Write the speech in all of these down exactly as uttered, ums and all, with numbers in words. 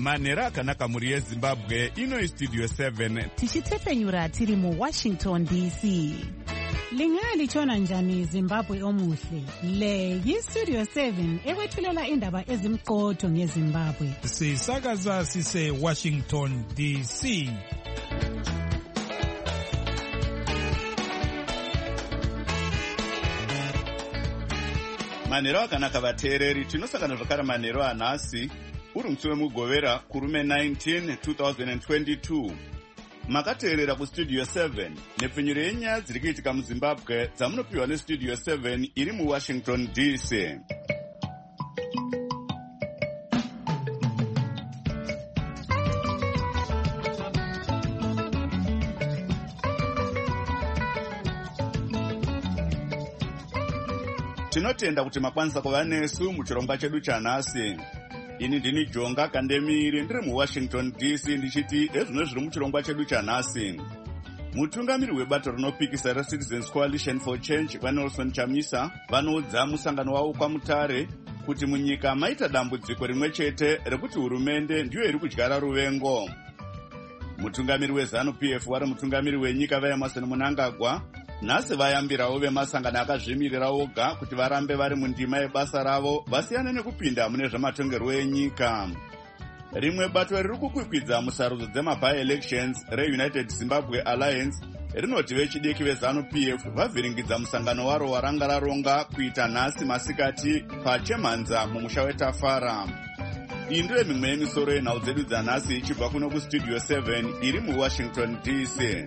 manhero akanaka mhuri yezimbabwe. Ino istudio seven tichitepfenyura tiri muwashington D C. Lingalitshona njani Zimbabwe omuhle? Le yistudio seven ekwethulela indaba ezimqotho ngeZimbabwe. Sisakaza sise Washington D C. manhero akanaka vateereri, tinosangana zvakare manhero anhasi uri musi wemugovera kurume nineteen two thousand twenty-two. Makateerera kustudio seven nepfenyuro yenyaya dziri kuitika muzimbabwe dzamunopiwa nestudio seven iri muwashington D C. Tinotenda kuti makwanisa kuva nesu muchirongwa chedu chanhasi. Ini ndini Jonga Kandemiri ndiri muWashington D C ndichiti ezvino zviri muchirongwa chedu chanhasi. Mutungamiri webato rinopikisa reCitizens Coalition for Change vaNelson Chamisa vanoudza musangano wavo kwaMutare kuti munyika maita dambudziko rimwe chete rekuti hurumende ndiyo iri kudyara ruvengo. Mutungamiri weZANU-P F vari mutungamiri wenyika vaEmerson Mnangagwa nhasi vayambirawo vemasangano akazvimirira oga kuti varambe vari mundima yebasa ravo vasiyane nekupinda mune zvamatongerwo enyika. Rimwe bato riri kukwikwidza musarudzo dzema-by-elections reUnited Zimbabwe Alliance rinoti vechidiki veZANU-P F vavhiringidza musangano waro waranga raronga kuita nhasi masikati paChemhanza mumusha weTafara. Iyi ndiyo mimwe yemisoro yenhau dzedu dzanhasi ichibva kuno kustudio seven iri muWashington D C.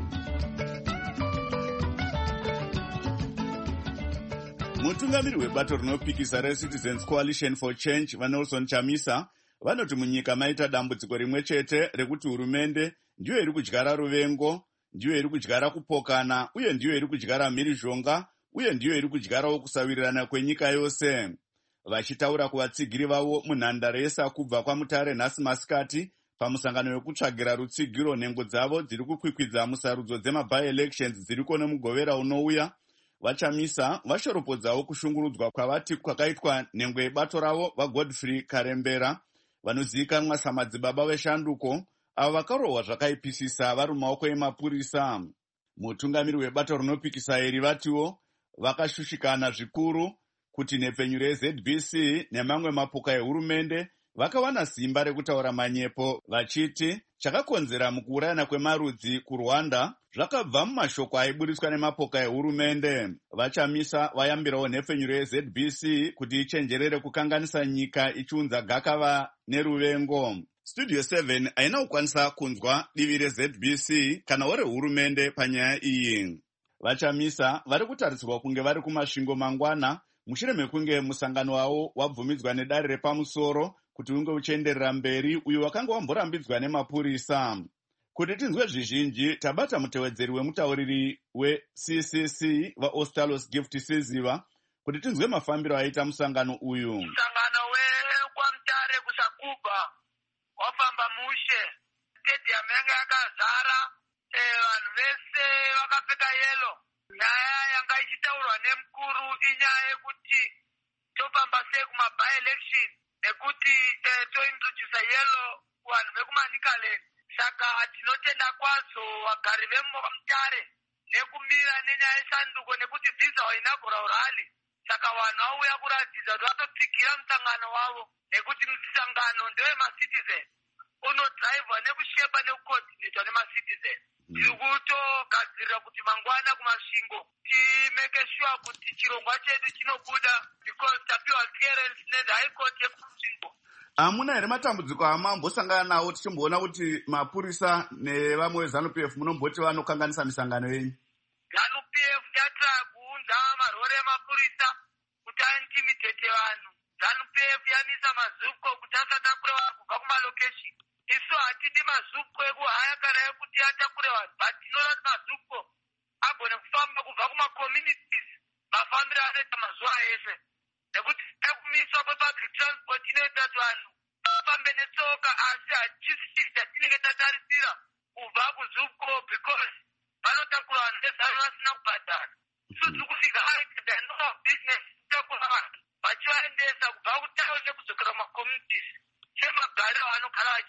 Mutungamiri webato rinopikisa reCitizens Coalition for Change vaNelson Chamisa vanoti munyika maita dambudziko rimwe chete rekuti hurumende ndiyo iri kudyara ruvengo, ndiyo iri kudyara kupokana, uye ndiyo iri kudyara mhirizhonga, uye ndiyo iri kudyarawo kusawirirana kwenyika yose. Vachitaura kuvatsigiri vavo munhandare yesakubva kwaMutare nhasi masikati pamusangano wekutsvagira rutsigiro nhengo dzavo dziri kukwikwidza musarudzo dzema-by-elections dziriko nemugovera unouya, vaChamisa vashoropodzawo kushungurudzwa kwavati kwakaitwa nhengo yebato ravo vaGodfrey Karembera vanozivikanwa samadzibaba veshanduko avo vakarohwa zvakaipisisa vari mumaoko emapurisa. Mutungamiri webato rinopikisa iri vatiwo vakashushikana zvikuru kuti nhepfenyuro yeZ B C nemamwe mapoka ehurumende vakawana simba rekutaura manyepo vachiti chakakonzera mukuurayana kwemarudzi kuRwanda zvakabva mumashoko aiburitswa nemapoka ehurumende. VaChamisa vayambirawo nhepfenyuro yeZ B C kuti ichenjerere kukanganisa nyika ichiunza gakava neruvengo. Studio seven haina kukwanisa kunzwa divi reZ B C kana werehurumende panyaya iyi. VaChamisa vari kutarisirwa kunge vari kumasvingo mangwana mushure mekunge musangano wavo wabvumidzwa nedare repamusoro kuti unge uchienderera mberi uyo wakanga wamborambidzwa nemapurisa. Kuti tinzwe zvizhinji tabata mutevedzeri wemutauriri weC C C vaOstalos Gift Siziva kuti tinzwe mafambiro aita musangano uyu. Musangano wekwamutare kusakubva wafamba mushe, stadium yanga yakazara, vanhu vese vakapfeka yelo. Nyaya yanga ichitaurwa nemukuru inyaya yekuti tofamba sei kuma-by-election nekuti tointroduce yelo kuvanhu vekumanikaland. Saka tinotenda kwazvo vagari vemutare nekumira nenyaya yesanduko nekuti this is our inaugural rally. Saka vanhu vauya kuratidza kuti vatotsigira musangano wavo nekuti musangano ndewema-citizen unodhaivhwa nekushepa nekukoordinatwa nema-citizen. Tiri kutogadzirira kuti mangwana kumasvingo timeke sure kuti chirongwa chedu chinobuda because tapiwa clearance neHigh Court yekusvingo. Hamuna here matambudziko amambosangana nawo tichimboona kuti mapurisa nevamwe veZANU-P F munomboti vanokanganisa misangano yenyu? ZANU-P F yatira kuunza marori emapurisa kuti aintimidate vanhu. ZANU-P F yamisa mazupko kuti asatakure vanhu kubva kumalocation. Isu hatidi mazupko ekuhaya kana ekuti atakure vanhu, but tinoda kuti mazupko agone kufamba kubva kuma-communities mafambiro anoita mazuva ese. Nekuti ekumiswa kwepublic transport inoita kuti vanhu vafambe netsoka, asi hachisi chatinenge tatarisira kubva kuzupko because vanotakura vanhu vezano vasina kubhadhara. So tiri kusvika aita no business kutakura vanhu vachivaendesa kubva kutauni kudzokera kuma-communities. Chemagari vanogara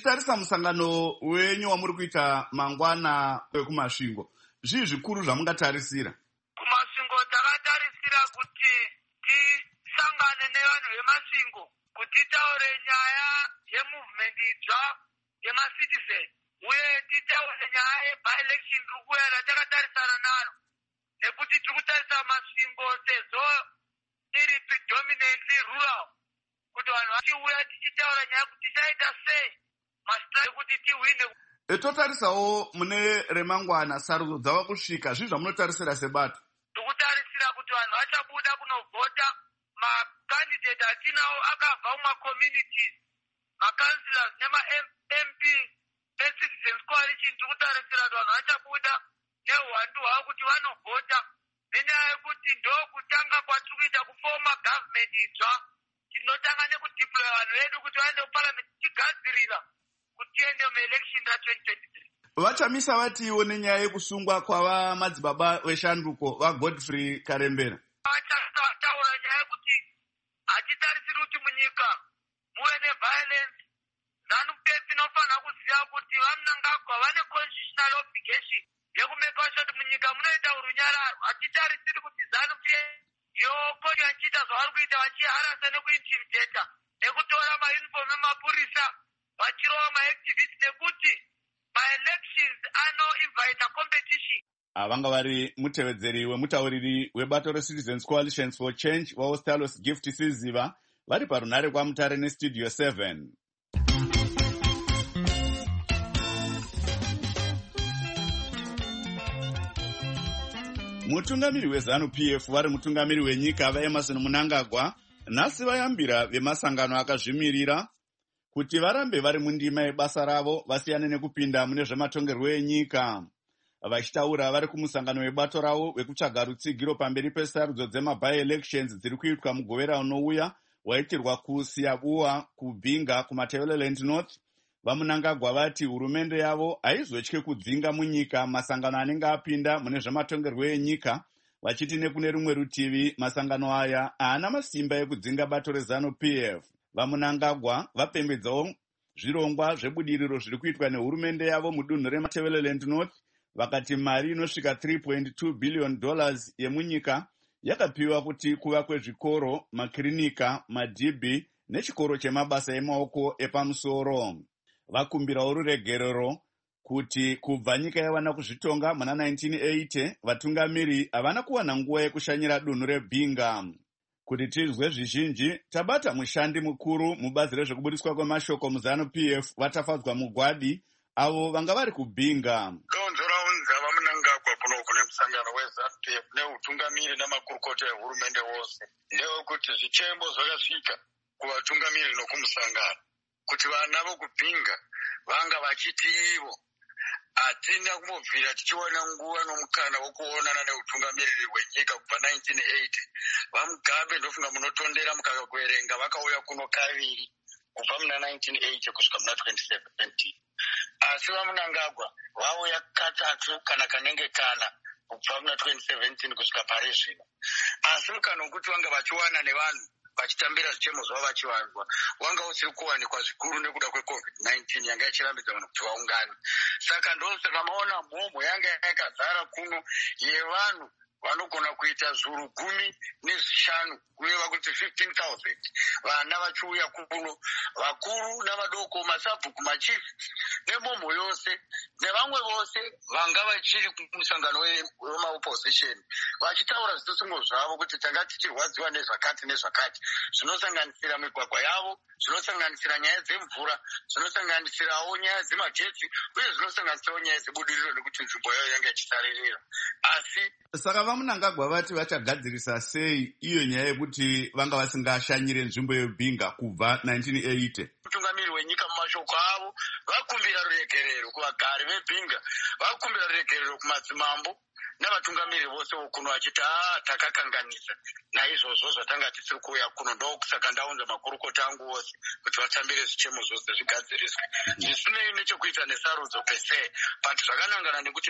Tichitarisa musangano wenyu wamuri kuita mangwana wekumasvingo, zvii zvikuru zvamungatarisira? Kumasvingo takatarisira kuti tisangane nevanhu vemasvingo kuti taure nyaya yemovement idzva yemacitizen uye titaure nyaya yebi-election riri kuuya ratakatarisana naro, nekuti tiri kutarisa masvingo sezvo iri predominantly rural, kuti vanhu vachiuya tichitaura nyaya kuti tichaita sei masitrai kuti tihwine. Totarisawo mune remangwana sarudzo dzava kusvika, zvii zvamunotarisira sebato? Tikutarisira kuti vanhu vachabuda kunovhota. Makandidate atinawo akabva mumaCommunities, maCouncillors nema-M P eCitizens Coalition. Tikutarisira kuti vanhu vachabuda neuwandu hwavo kuti vanovhota, nenyaya yekuti ndokutanga kwatiri kuita kufoma government idzva. Tinotanga nekudeploya vanhu vedu kuti vaende kuparliament tichigadzirira kuti tiende muelection ra-twenty twenty-three. Vachamisa vatiwo nenyaya yekusungwa kwava madzibaba veshanduko vaGodfrey Karembera. Vachataura nyaya yekuti hatitarisiri kuti munyika muve neviolence. ZANU-P F inofanira kuziva kuti vaMnangagwa vane constitutional obligation yekumeka sure kuti munyika munoita urunyararo. Hatitarisiri kuti ZANU-P F yokoti vachiita zvavari kuita vachiharasa nekuintimidata nekutora mauniform emapurisa vachirova maactivists, nekuti ma-elections anoinvita competition. Vanga vari mutevedzeri wemutauriri webato reCitizens Coalition for Change vaOstalos Gift Siziva vari parunhare kwaMutare neStudio seven. Mutungamiri weZANU-P F vari mutungamiri wenyika vaEmerson Mnangagwa nhasi vayambira vemasangano akazvimirira kuti varambe vari mundima yebasa ravo vasiyane nekupinda mune zvematongerwo enyika. Vachitaura vari kumusangano webato ravo wekutsvaga rutsigiro pamberi pesarudzo dzemabi-elections dziri kuitwa mugovera unouya waitirwa kuSiyabuwa kuBhinga kuMatabeleland North. VaMnangagwa vati hurumende yavo haizotye kudzinga munyika masangano anenge apinda mune zvematongerwo enyika, vachiti nekune rumwe rutivi masangano aya haana masimba ekudzinga bato reZANU-P F. VaMnangagwa vapembedzawo zvirongwa zvebudiriro zviri kuitwa nehurumende yavo mudunhu reMatabeleland North. Vakati mari inosvika three point two billion dollars yemunyika yakapiwa kuti kuvakwe zvikoro, makirinika, madhibhi nechikoro chemabasa emaoko epamusoro. Vakumbirawo ruregerero kuti kubva nyika yawana kuzvitonga muna nineteen eighty vatungamiri havana kuwana nguva yekushanyira dunhu reBhinga. Kuti tizwe zvizhinji, tabata mushandi mukuru mubazi rezvekubudiswa kwemashoko muZANU-P F vatafadzwa mugwadi avo vanga vari kuBhinga. Musangano weZANU-P F neutungamiri namakurukota ehurumende wose ndewekuti zvichemo zvakasvika kuvatungamiri nokumusangano kuti vana vokuBhinga vanga vachiti ivo hatina kumubvira tichiwana nguva nomukana wokuonana neutungamiriri hwenyika kubva nineteen eighty. VaMugabe ndofunga munotondera mukakakuverenga vakauya kuno kaviri kubva muna nineteen eighty kusvika muna twenty seventeen. Asi vaMnangagwa vauya katatu kana kanenge kana kubva muna twenty seventeen kusvika pari zvino. Asi mukana wokuti vanga vachiwana nevanhu vachitambira zvichemo zvavo vachivanzwa wanga usiri kuwanikwa zvikuru nekuda kwecovid nineteen yanga ichirambidza vanhu kuti vaungane. Saka ndosaka maona mhomho yanga yakazara kuno yevanhu vanogona kuita zviuru gumi nezvishanu kureva kuti fifteen thousand vana vachiuya kuno, vakuru navadoko, masabhuku, machief nemhomho yose nevamwe vose vanga vachiri kumusangano wemaopposition vachitaura zvitosungo zvavo kuti tanga tichirwadziwa nezvakati nezvakati, zvinosanganisira migwagwa yavo, zvinosanganisira nyaya dzemvura, zvinosanganisirawo nyaya dzemagetsi uye zvinosanganisirawo nyaya dzebudiriro nekuti nzvimbo yayo yanga ichisaririra. Asi saka vaMnangagwa vati vachagadzirisa sei iyo nyaya yekuti vanga vasingashanyire nzvimbo yeBhinga kubva nineteen eighty? Mutungamiri wenyika mumashoko avo vakumbira ruregerero kuvagari veBhinga, vakumbira ruregerero kumadzimambo navatungamiri vose vokuno vachiti aa takakanganisa naizvozvo zvatanga tisiri kuuya kuno. Ndokusaka ndaunza makurukota angu ose kuti vatambire zvichemo zvose zvigadziriswe zvisinei nechekuita nesarudzo pese, but zvakanangana nekuti nzvimbo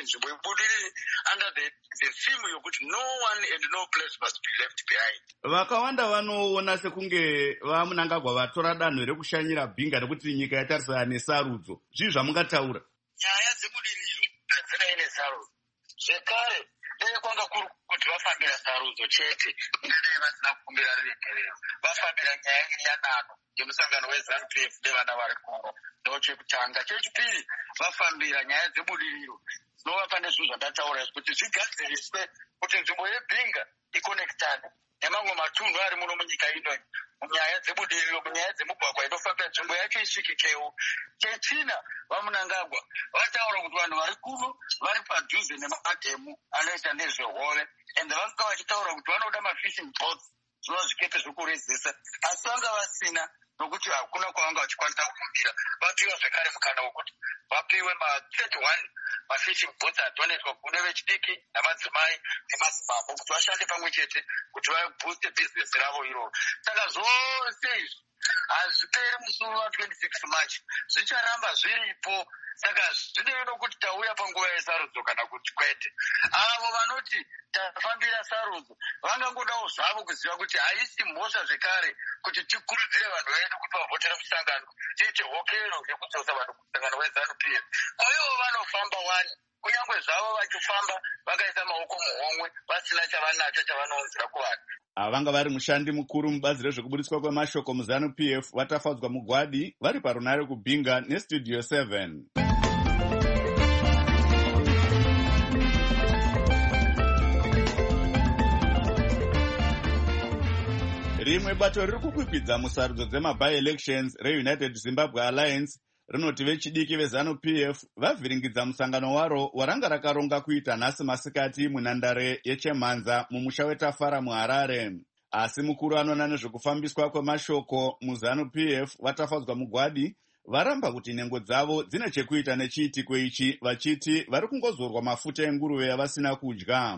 habudiriri under the, the theme yokuti no one and no place must be left behind. Vakawanda vanoona sekunge vaMnangagwa vatora danho rekushanyira Bhinga nekuti nyika yatarisana nesarudzo. Zvii zvamungataura? Nyaya dzebudiriro hadzina nesarudzo. Zvekare dai kwanga kuri kuti vafambira sarudzo chete, dai vasina kukumbira ruregerero. Vafambira nyaya iri yadanho yemusangano weZANU-P F nevana vari kuno. Ndochekutanga. Chechipiri vafambira nyaya dzebudiriro. Zvinova pane zvinhu zvandataura kuti zvigadziriswe kuti nzvimbo yeBhinga ikonekitane nemamwe matunhu ari muno munyika ino munyaya dzebudiriro, munyaya dzemugwagwa inofambira nzvimbo yacho isvikikewo. Chechina vaMnangagwa vataura kuti vanhu vari kuno vari padhuze nemadhemu anoita nezvehove, ende vanga vachitaura kuti vanoda mafishing boats, zvinova zvikepe zvokurezesa, asi vanga vasina nokuti hakuna kwavanga vachikwanisa kukumbira. Vapiwa zvekare mukana wokuti vapiwe ma-thirty-one mafishing boats adonetwa kune vechidiki namadzimai nemadzimambo kuti vashande pamwe chete kuti vabooste bhizinesi ravo iroro. Saka zvose izvi hazviperi musoro wa-twenty-six March, zvicharamba zviripo. Saka zvinei nokuti tauya panguva yesarudzo kana kuti kwete. Avo vanoti tafambira sarudzo vangangodawo zvavo kuziva kuti haisi mhosva zvekare kuti tikurudzire vanhu vedu kuti vavhotera musangano, tiite hokero yekudzosa vanhu kumusangano weZANU-P F. Kwaivo vanofamba wani, kunyange zvavo vachifamba vakaisa maoko muhomwe vasina chavanacho chavanounzira kuvanhu. Vanga vari mushandi mukuru mubazi rezvekubudiswa kwemashoko muZANU-P F vatafadzwa mugwadi vari parunare kuBhinga neStudio seven. Rimwe bato riri kukwikwidza musarudzo dzema-by-elections reUnited Zimbabwe Alliance rinoti vechidiki veZANU-P F vavhiringidza musangano waro waranga rakaronga kuita nhasi masikati munhandare yeChemhanza mumusha weTafara muHarare. Asi mukuru anoona nezvekufambiswa kwemashoko muZANU-P F vatafadzwa mugwadi varamba kuti nhengo dzavo dzine chekuita nechiitiko ichi, vachiti vari kungozorwa mafuta enguruve yavasina kudya.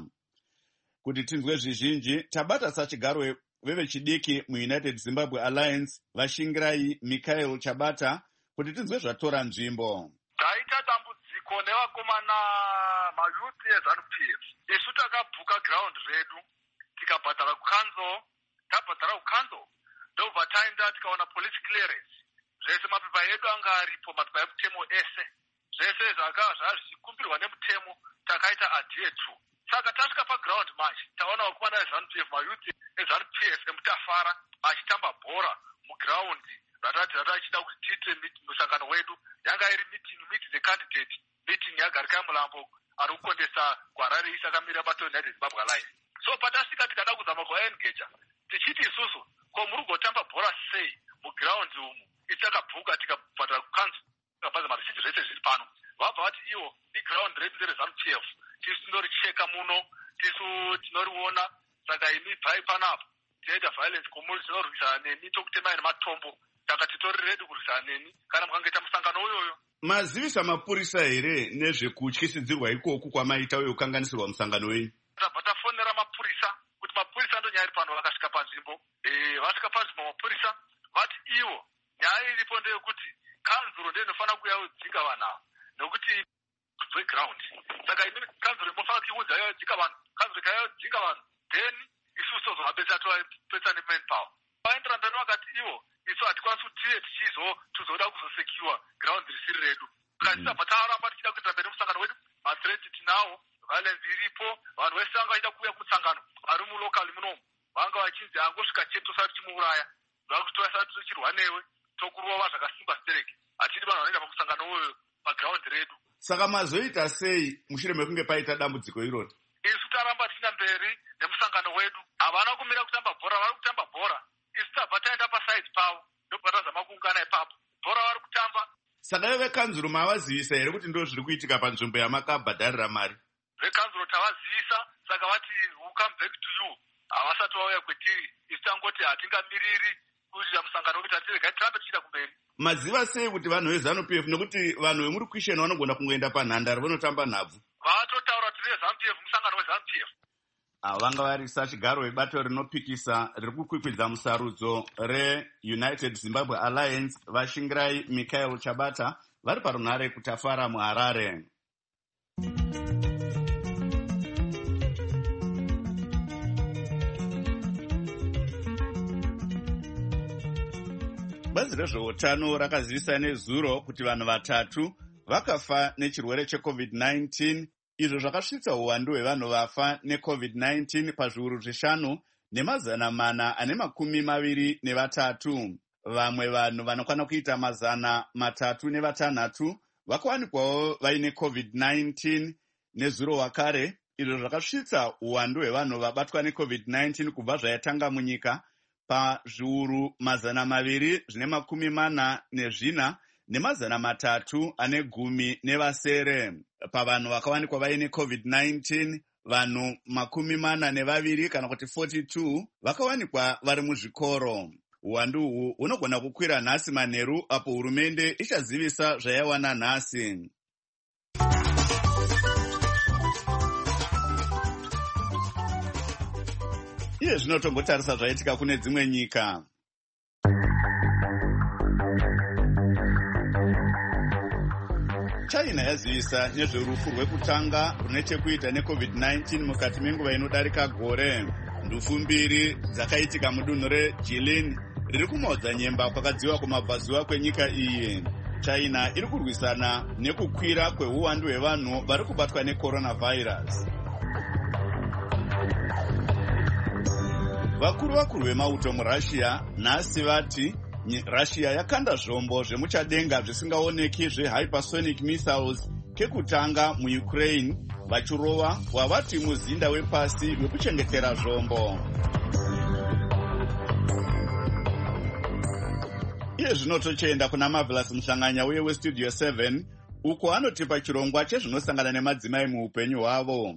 Kuti tinzwe zvizhinji, tabata sachigaro vevechidiki muUnited Zimbabwe Alliance Vashingirai Michael Chabata kuti tinzwe zvatora nzvimbo. Taita dambudziko nevakomana mayuthi eZANU-P F. Isu takabhuka ground redu tikabhadhara kukanzo, tabhadhara kukanzo ndobva taenda tikaona police clearance. Zvese mapepa edu anga aripo, mapepa emutemo ese. Zvese zvakava zvazvikumbirwa nemutemo takaita adhere to. Saka tasvika paground match taona vakomana veZANU-P F, mayuthi eZANU-P F eMutafara achitamba bhora muground ratati ratachida kuti tiite musangano wedu. Yanga iri meeting meet the candidate meeting yagarika mulambo ari kukondesa kuHarare East akamira bato United Zimbabwe Alliance. So patasvika tikada kuzama kuvaengage tichiti isusu ko muri kutamba bhora sei muground umu, itakabhuka tikabhadhara kukanzo tikabhaza marisiti zvese zviri pano. Vabva vati iwo iground redu reZANU-P F tisu tinoricheka muno, tisu tinoriona, saka imi bvai panapa tiita violence komuri tinorwisana nemi tokutemai nematombo. Saka titori redu kurwisana nemi kana mukangoita musangano uyoyo. Mazivisa mapurisa here nezvekutyisidzirwa ikoku kwamaita uye kukanganisirwa musangano wenyu? Tabva tafonera mapurisa kuti mapurisa ndonyaya iri pano. Vakasvika panzvimbo, vasvika panzvimbo mapurisa vati iwo nyaya iripo ndeyekuti kanzuro ndiyo inofanira kuuya kudzinga vanhu ava nokuti kudzeground. Saka imi kanzuro imofanira kuiudza yodzinga vanhu, kanzuro ikayodzinga vanhu then isusu tozovapetsa topetsa nemain power. Vaenderana ndani vakati iwo isu hatikwanisi kuti tiye tichizo tizoda kuzosekiwa ground risiri redu. Kasi tabva taramba tichida kuita mberi musangano wedu, mathreat tinawo, violence iripo, vanhu vese vanga vaida kuuya kumusangano vari mulokali munomu vanga vachinzi angosvika chete tosati timuuraya, vakuti tosati tichirwa newe tokurova zvakasimba stereki. Hatidi vanhu vanoenda pamusangano uyoyo paground redu. Saka mazoita sei mushure mekunge paita dambudziko iroro? Isu taramba tichina mberi nemusangano wedu, havana kumira kutamba bhora, vari kutamba bhora. Isu tabva taenda paside pavo ndobva tazama kuungana ipapo, bhora vari kutamba. Saka ivo vekanzuro mavazivisa here kuti ndo zviri kuitika panzvimbo yamakabhadharira mari? Vekanzuro tavazivisa, saka vati we'll come back to you. Havasati vauya kwetiri, isu tangoti hatingamiriri kuitira musangano kuti hatirega tirambe tichida kumberi. Maziva sei kuti vanhu veZANU-P F nekuti vanhu vemuri kuisheni vanogona kungoenda panhandare vanotamba nhabvu? Vatotaura kuti veZANU-P F musangano weZANU-P F. Vanga vari sachigaro vebato rinopikisa riri kukwikwidza musarudzo reUnited Zimbabwe Alliance Vashingirai Michael Chabata vari parunare kuTafara muHarare. bazi rezveutano rakazivisa nezuro kuti vanhu vatatu vakafa nechirwere checovid nineteen, izvo zvakasvitsa uwandu hwevanhu vafa necovid nineteen pazviuru zvishanu nemazana mana ane makumi maviri nevatatu. Vamwe vanhu vanokwana kuita mazana matatu nevatanhatu vakawanikwawo vaine covid nineteen nezuro wakare, izvo zvakasvitsa uwandu hwevanhu vabatwa necovid nineteen kubva zvayatanga munyika pazviuru mazana maviri zvine makumi mana nezvina nemazana matatu ane gumi nevasere. Pavanhu vakawanikwa vaine covid nineteen, vanhu makumi mana nevaviri kana kuti forty-two vakawanikwa vari muzvikoro. Uwandu uhu hunogona kukwira nhasi manheru apo hurumende ichazivisa zvayawana nhasi. Iye zvino tombotarisa zvaitika kune dzimwe nyika. China yazivisa nezverufu rwekutanga rune chekuita necovid nineteen mukati menguva inodarika gore. Ndufu mbiri dzakaitika mudunhu reJilin riri kumaudza nyemba kwakadziwa kumabvazuva kwenyika iyi. China iri kurwisana nekukwira kweuwandu hwevanhu vari kubatwa necoronavirus. Vakuru vakuru vemauto muRussia nhasi vati Russia yakanda zvombo zvemuchadenga zvisingaoneki zvehypersonic missiles kekutanga muUkraine, vachirova wavati muzinda wepasi wekuchengetera zvombo. Iye zvino tochienda kuna Marvelous Muhlanganya uye weStudio seven, uko anotipa chirongwa chezvinosangana nemadzimai muupenyu hwavo.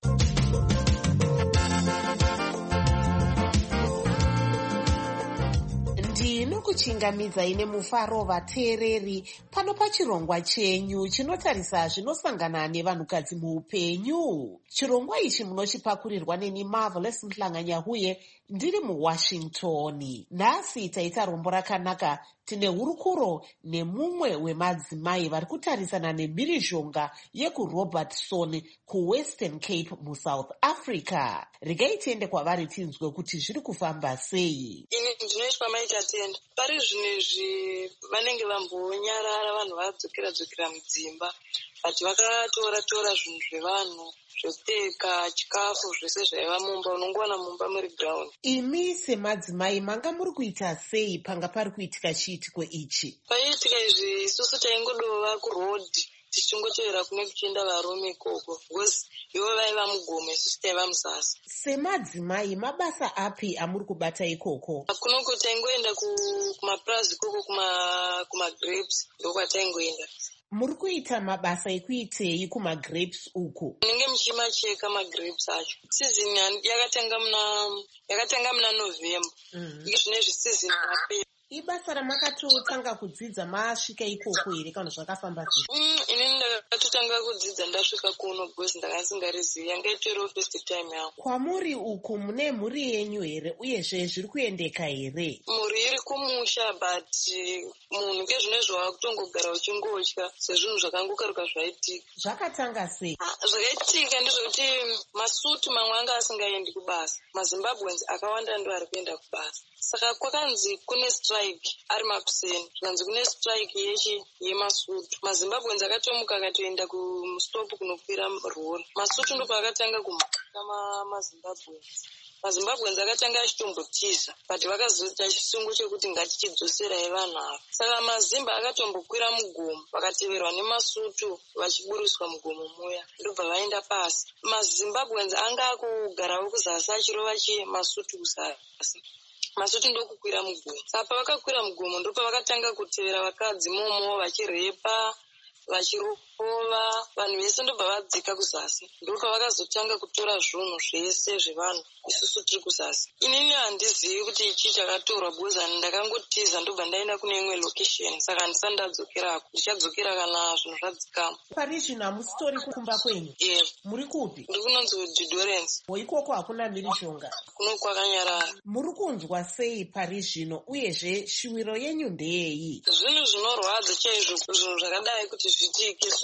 Ndinokuchingamidza ine mufaro vateereri pano pachirongwa chenyu chinotarisa zvinosangana nevanhukadzi muupenyu. Chirongwa ichi munochipakurirwa neni Marvelous Muhlanganya uye ndiri muWashington. Nhasi taita rombo rakanaka. Tine hurukuro nemumwe wemadzimai vari kutarisana nemhirizhonga yekuRobertson kuWestern Cape muSouth Africa. Regai tiende kwavari tinzwe kuti zviri kufamba sei. Ini ndinoitwa maita tenda. Pari zvinezvi vanenge vambonyarara vanhu vadzokera dzokera mudzimba. Vati vakatora tora zvinhu zvevanhu zvekuteka, chikafu, zvese zvaiva mumba, unongowana mumba muri ground. Imi semadzimai manga muri kuita sei panga pari kuitika chiitiko ichi? Paiitika izvi isusu taingodova kurodhi tichingotevera kune kuchienda varume ikoko, because ivo vaiva mugome, isusu taiva musasa. Semadzimai mabasa api amuri kubata ikoko? Kunoko taingoenda kumapurazi ikoko, kumagrapes ndokwataingoenda. Muri kuita mabasa ekuitei kumagrapes uku? Munenge muchimacheka magrapes acho. Season yakatanga muna yakatanga muna November. Mm. Zvinezvi season yapera. Ibasa ramakatotanga kudzidza masvika ikoko here kana zvakafamba sei? Mm, inini ndakatotanga kudzidza ndasvika kuno because ndakasingarizivi, yanga itoriwo first time yangu. Kwamuri uku mune mhuri yenyu here uyezve zviri kuendeka here? Mhuri iri kumusha, but munhu ngezvinezvo wakutongogara uchingotya sezvinhu zvakangokaruka zvaitika. Zvakatanga sei? Ah, zvakaitika ndezvekuti masutu mamwe anga asingaendi kubasa. MaZimbabweans akawanda ndo ari kuenda kubasa. Saka kwakanzi kune strike ari makuseni, zvikanzi kune strike yechi yemasutu. MaZimbabweans akatomuka akatoenda kustop kunokwira rori. Masutu ndo paakatanga kumhaka maZimbabweans. MaZimbabweans akatanga achitombotiza, but vakazoita chisungu chekuti ngatichidzoserai vanhu ava. Saka maZimba akatombokwira mugomo, vakateverwa nemasutu vachiburiswa mugomo muya, ndobva vaenda pasi. MaZimbabweans anga akugarawo kuzasi achirova chi masutu kuzasi. Masutu ndokukwira mugomo. Saka vakakwira mugomo ndopa vakatanga kutevera vakadzi momo vachirepa, vachirova, vanhu vese ndobva vadzika kuzasi. Ndopa vakazotanga kutora zvinhu zvese zvevanhu isusu tiri kuzasi. Inini handizivi kuti ichi chakatorwa because ndakangotiza ndobva ndaenda kune imwe location, saka handisati ndadzokera. Ndichadzokera kana zvinhu zvadzikama. Pari zvino hamusitori kumba kwenyu? Eh. Muri kupi? Ndiri kunonzi Didorens. Ikoko hakuna mhirizhonga? Kuno kwakanyarara. Muri kunzwa sei pari zvino uyezve shuviro yenyu ndeyei? Zvinhu zvinorwadza chaizvo, zvinhu zvakadai kuti zvitike zvino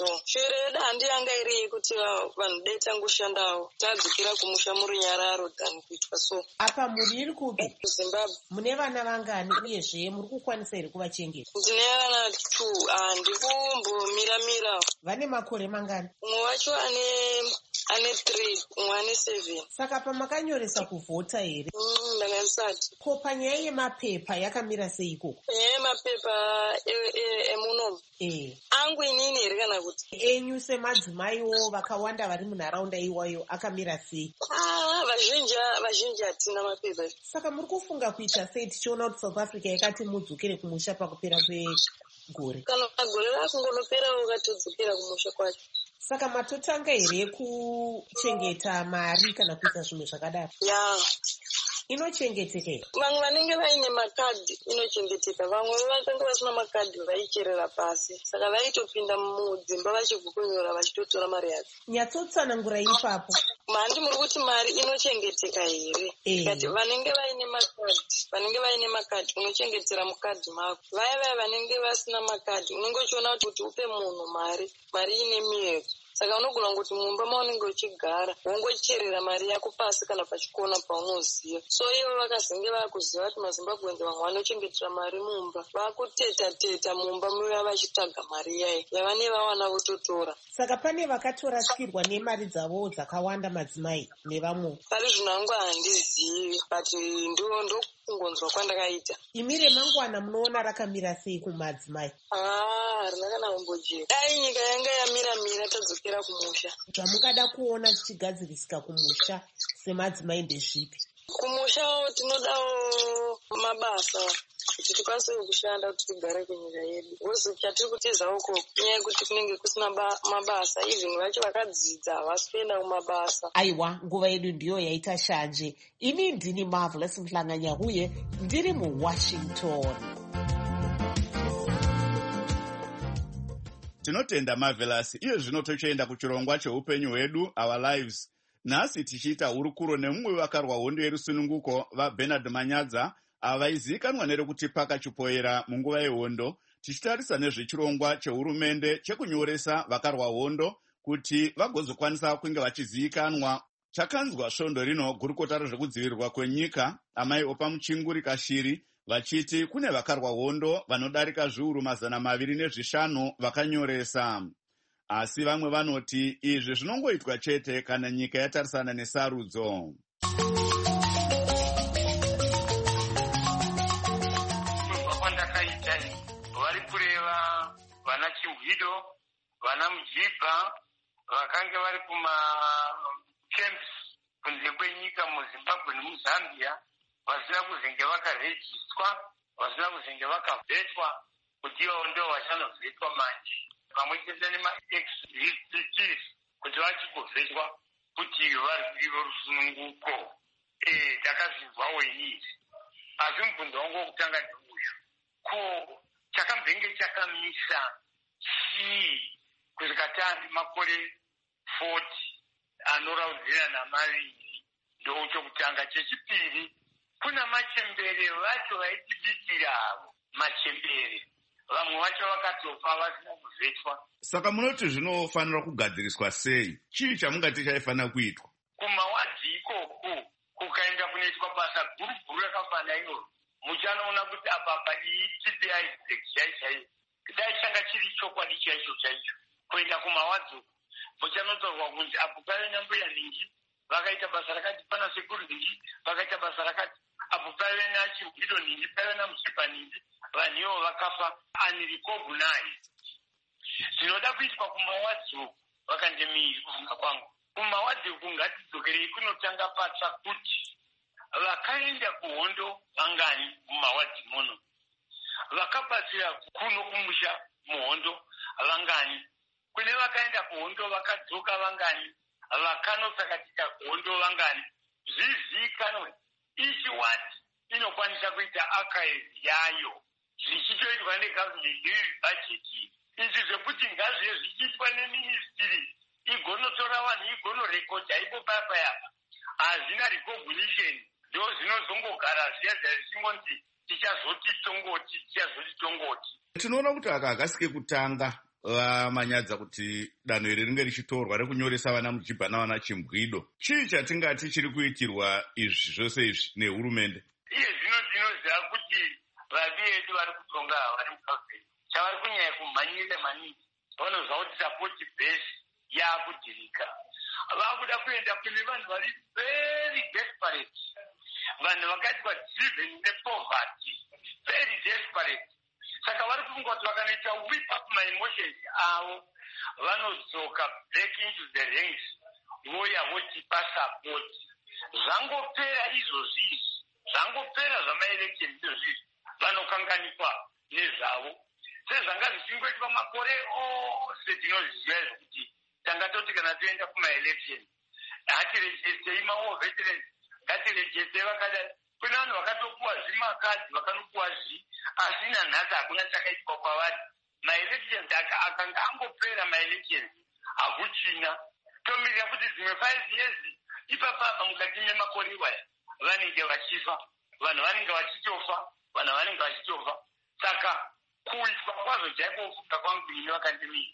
so shure yedu handi yanga iri yekuti vanhu dai tangoshandawo tadzokera kumusha muri nyararo than kuitwa so. Apa muri iri kupi? Zimbabwe. Mune vana vangani uyezve muri kukwanisa here kuvachengeta? Ndine vana two. Handi kumbomiramira. Vane makore mangani? Umwe wacho ane ane three, umwe ane seven. Saka pamakanyoresa kuvhota here? Mm, ndakasati. Ko panyaya yemapepa yakamira sei ikoko? Panyaya yemapepa emunomu. Eh. Angu inini here kana kuti? Enyu semadzimaiwo vakawanda vari munharaunda iwayo akamira sei? Ah, vazhinji vazhinji hatina mapepa. Saka muri kufunga kuita sei tichiona kuti South Africa yakati mudzokere kumusha pakupera kwegore? Kana gore rakungonopera ukatodzokera kumusha kwacho. Saka matotanga here kuchengeta mari kana kuita zvimwe zvakadaro? Ya. Inochengeteka here? Vamwe vanenge vaine makadhi inochengeteka, vamwe vakanga vasina makadhi vaicherera pasi, saka vaitopinda mudzimba vachigukonyora vachitotora mari yacho. Nyatsotsanangura ipapo. Mandi muri kuti mari inochengeteka here? Kati vanenge vaine makadhi, vanenge vaine makadhi unochengetera mukadhi mako. Vaya vaya vanenge vasina makadhi unenge uchiona kuti upe munhu mari, mari ine miyero. Saka unogona kuti mumba maunenge uchigara wongocherera mari yako pasi kana pachikona paunoziva. So ivo vakazenge vakuziva kuti maZimbabweans vamwe vanochengetera mari mumba, vakuteta teta mumba muya vachitsvaga mari yayo yavane vawana vototora. Saka pane vakatorasirwa nemari dzavo dzakawanda madzimai nevamwe. Pari zvino hangu handizivi, but ndo ndo kungonzwa kwandakaita. Imi remangwana munoona rakamira sei kumadzimai? Ah, harina kana kumbojeka. Dai nyika yanga yamira mira tadzokera kumusha. Zvamungada kuona tichigadzirisika kumusha semadzimai ndezvipi? Kumusha tinodawo mabasa kuti tikwanise kushanda kuti tigare kunyika yedu. Uzi chatiri kutiza uko nyaya yekuti kunenge kusina mabasa, even vacho vakadzidza havasi kuenda kumabasa. Aiwa, nguva yedu ndiyo yaita shanje. Ini ndini Marvelous Mhlanganya uye ndiri muWashington. Tinotenda Marvelous. Iye zvino tochienda kuchirongwa cheupenyu hwedu, Our Lives. Nhasi tichiita hurukuro nemumwe vakarwa hondo yerusununguko vaBernard Manyadza avaizikanwa nerekuti pakachipoera munguva yehondo, tichitarisa nezvechirongwa chehurumende chekunyoresa vakarwa hondo kuti vagozokwanisa kunge vachizivikanwa. Chakanzwa svondo rino gurukota rezvekudzivirirwa kwenyika Amai Opa Muchinguri Kashiri vachiti kune vakarwa hondo vanodarika zviuru mazana maviri nezvishanu vakanyoresa. Asi vamwe vanoti izvi zvinongoitwa chete kana nyika yatarisana nesarudzo. Kwandakaita vari kureva vana Chihwido, vana Mujibha vakange vari kuma camps kunze kwenyika muZimbabwe nemuZambia vasina kuzenge vakarejistwa, vasina kuzenge vakavhetwa kuti ivo ndo vachanovhetwa manje. Pamwe chete nema-ex-refugees kuti vachigobvetwa kuti vari rusununguko. Eh, takazvizwawo inizvi. Asi mubvunzo wangu wokutanga ndeuyu. Ko chakambenge chakamisa chii kusvika taandi makore forty anoraudzirana maviri? Ndo chokutanga. Chechipiri, kuna machembere vacho vaitibikira avo machembere. Vamwe vacho vakatofa vasina kuvhetwa. Saka munoti zvinofanira kugadziriswa sei? Chii chamungati chaifanira kuitwa? Kumawadhi ikoko kukaenda kunoitwa basa guru guru rakafanana iroro, muchanoona kuti apapa iyi T P I chai chai. Dai changa chiri chokwadi chaicho chaicho. Kuenda kumawadhi muchanotorwa kunzi apo pave nambuya ningi vakaita basa rakati, pana sekuru ningi vakaita basa rakati, apo pave naChihwido ningi, pave naMujibha ningi, vanhu ivo vakafa unrecognized. Zvinoda kuitwa kumawadhi uku vakandemiri kufunga kwangu. Kumawadhi uku ngatidzokerei kunotanga patsva kuti vakaenda kuhondo vangani mumawadhi muno, vakabatsira kuno kumusha muhondo vangani, kune vakaenda kuhondo vakadzoka vangani, vakanosakatika kuhondo vangani. Zvizivikanwe ichi wadi inokwanisa kuita archive yayo zvichitoitwa negovernment budget. Izvi zvekuti ngazvive zvichiitwa neministry igonotora vanhu igonorekodha ipo papa yapa hazvina recognition, ndo zvinozongogara zviya zvichingonzi tichazoti tongoti tichazoti tongoti. Tinoona kuti aka hagasike kutanga vamanyadza kuti danho iri ringe richitorwa rekunyoresa vana mujibha navana chimbwido. Chii chatingati chiri kuitirwa izvi zvose izvi nehurumende? Iye zvino ndinoziva kuti vavi vedu vari kutonga vari mukavheni chavari kunyanya kumhanyira maningi vanozva kuti sapoti base yaakudhirika. Vakuda kuenda kune vanhu vari very desperate, vanhu vakaitwa driven nepoverty, very desperate. Saka vari kufunga kuti vakanoita whip up my emotions avo vanodzoka back into the ranks voya votipa support. Zvangopera izvozvi izvi, zvangopera zvamaelection izvozvi izvi, vanokanganikwa nezvavo. Sezvanga zvichingoitwa makore ose tinoziva kuti tangatoti kana toenda kumaelection hatirejestei mawo veterans, ngatirejestei vakadai. Kune vanhu vakatopuwa zvimakadzi vakanopuwa zvi asina nhasi hakuna chakaitwa kwavari. Maelections akanga angopera maelections hakuchina. Tomirira kuti dzimwe five years ipapapa mukati memakore iwaya vanenge vachifa, vanhu vanenge vachitofa, vanhu vanenge vachitofa. Saka kuitwa kwazvo chaikofuka kwangu ini vakandimira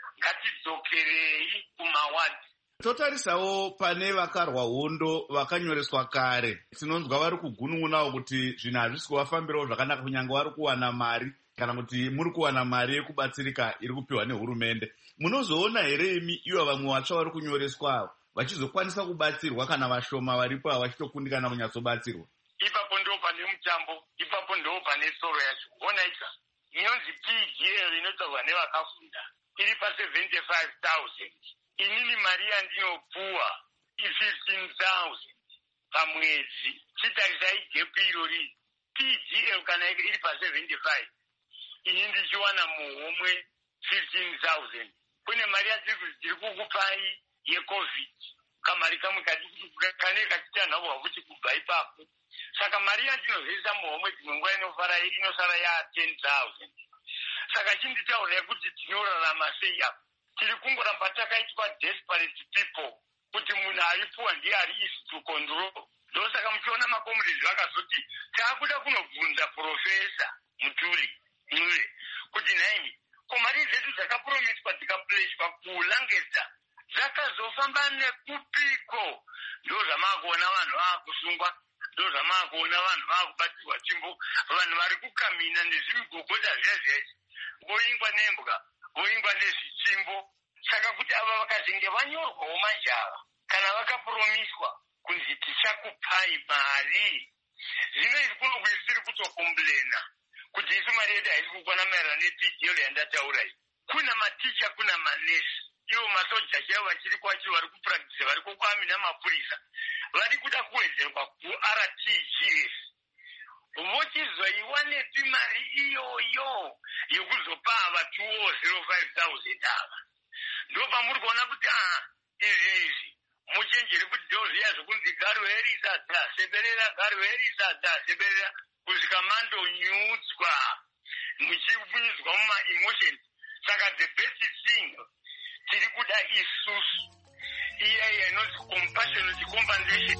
ngatidzokerei kumawadhi. Totarisawo pane vakarwa hondo vakanyoreswa kare. Tinonzwa vari kugunun'unawo kuti zvinhu hazvisi kuvafambirawo zvakanaka kunyange vari kuwana mari kana kuti muri kuwana mari yekubatsirika iri kupiwa nehurumende. Munozoona here imi ivo vamwe vatsva vari kunyoreswa vachizokwanisa kubatsirwa kana vashoma varipo havachitokundikana kunyatsobatsirwa? Ipapo ndo pane mutambo, ipapo ndo pane soro yacho. Onaika inonzi P G L inotaurwa nevakafunda iri pa seventy-five thousand. Inini mari yandinopuwa i-fifteen thousand pamwedzi. Chitarisai gap irori. P G L kana iri pa seventy-five, ini ndichiwana muhomwe fifteen thousand. Kune mari yatiri kukupai yeCovid, kamari kamwe kane katitanhabwa kuti kubva ipapo. Saka mari yandinozoisa muhomwe dzimwe nguva inofara inosara ya ten thousand. Saka chinditaurira kuti tinorarama sei apa. Tiri kungoramba takaitwa desperate people kuti munhu aripuwa ndiye ari easy to control. Ndosaka muchiona makomrades vakazoti taakuda kunobvunza Profesa Muturi Mure kuti naimi komari dzedu dzakapromiswa dzikapureshwa kulangedza dzakazofamba nekupiko. Ndo zvamakuona vanhu vaakusungwa, ndo zvamakuona vanhu vaakubatirwa chimbo, vanhu vari kukamina nezvimigogota zviya zviya voingwa nembwa voingwa nezvichimbo. Saka kuti ava vakazenge vanyorwawo majava kana vakapromiswa kunzi tichakupai mari, zvino izvi kuno kuti tiri kutokomblena kuti isu mari yedu haisi kukwana maererano nePGL yandataura iyi. Kuna maticha, kuna manesi, ivo masoja chaivo vachiri kwacho vari kupuragitisa, vari kokwami namapurisa, vari kuda kuwedzerwa ku-R T G S. Vochizoiwanepi mari iyoyo yokuzopa ava two oh five thousand ava? Ndo pamuri kuona kuti ah izvi izvi muchenjere kuti ndo zviya zvokunzi garwerisa dha seberera, garwerisa dha seberera, kusvika mandonyutswa muchibunyudzwa muma-emotions. Saka the best thing tiri kuda isusu iya iya inonzi compassionate compensation.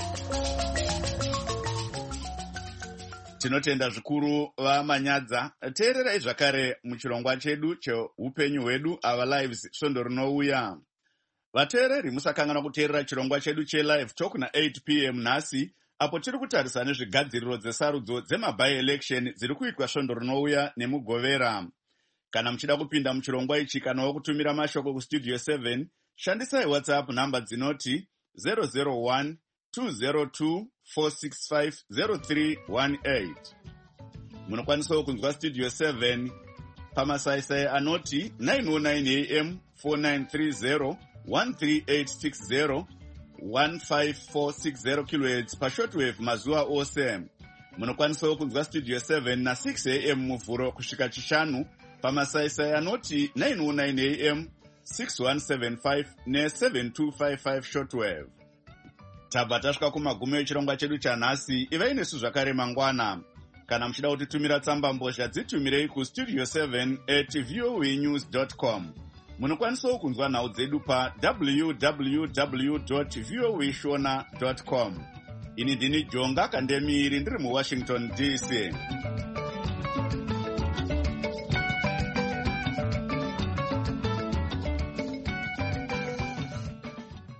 Tinotenda zvikuru vamanyadza. Teererai zvakare muchirongwa chedu cheupenyu hwedu, Our Lives, svondo rinouya. Vateereri musakangana kuteerera chirongwa chedu chelive talk na eight p m nhasi, apo tiri kutarisa nezvigadziriro dzesarudzo dzemabi-election dziri kuitwa svondo rinouya nemugovera. Kana muchida kupinda muchirongwa ichi kana kutumira mashoko kustudio seven, shandisai WhatsApp namba dzinoti zero zero one two zero two four six five zero three one eight. Munokwanisawo kunzwa Studio seven pamasaisai anoti nine oh nine a m four nine three zero one three eight six zero one five four six zero kilohertz pashortwave mazuva ose. Munokwanisawo kunzwa Studio seven na six a m muvhuro kusvika chishanu pamasaisai anoti nine oh nine a m six one seven five ne seven two five five shortwave. Tabva tasvika kumagumo echirongwa chedu chanhasi. Ivai nesu zvakare mangwana. Kana muchida kutitumira tsamba mbozha dzitumirei kustudio seven at voanews dot com. Munokwanisawo kunzwa nhau dzedu pa w w w dot voashona dot com. Ini ndini Jonga Kandemiri ndiri muWashington D C.